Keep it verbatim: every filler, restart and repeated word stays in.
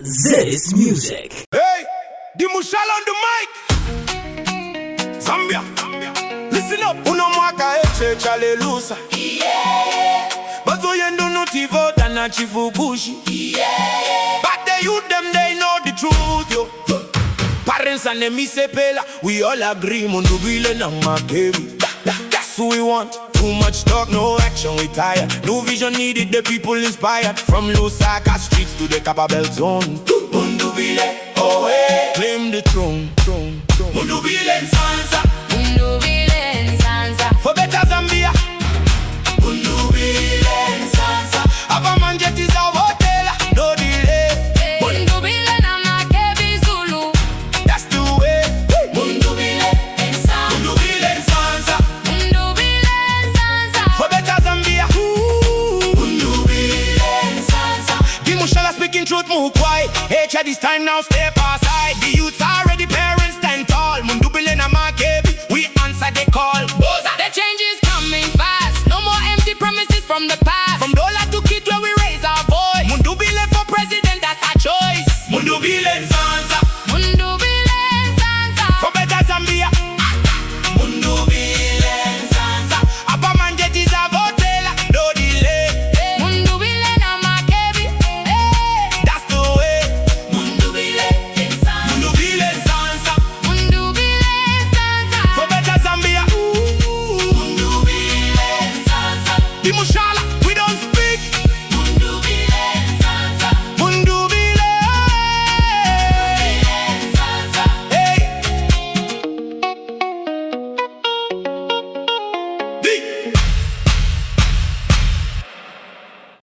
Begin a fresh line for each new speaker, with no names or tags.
This music.
Hey, the Mushal on the mic. Zambia. Listen up, uno mwaka eche chale lusa. Yeah. Bazo yendo nutivo dana chifubushi. Yeah. But the youth them they know the truth yo. Parents and them se pela, we all agree mundubile na makebi. That's who we want. Too much talk, no action, we tired. No vision needed, the people inspired. From Lusaka streets to the Kappa Belt zone. Mundubile, oh hey, claim the throne. Mundubile Nsanza,
Mundubile Nsanza,
for better Zambia. Mundubile Nsanza, Abamanjet is our hotel, no delay.
Mundubile na makebi Zulu.
That's the way.
Mundubile Nsanza,
Mundubile Nsanza,
Mundubile Nsanza,
for better Zambia. Mundubile Nsanza, the Mushala speaking truth, Mukwai. Hey, chat this time now, step aside. The youths are ready, parents stand tall. Mundubile na makebi, we answer the call.
the change is coming fast. No more empty promises from the past.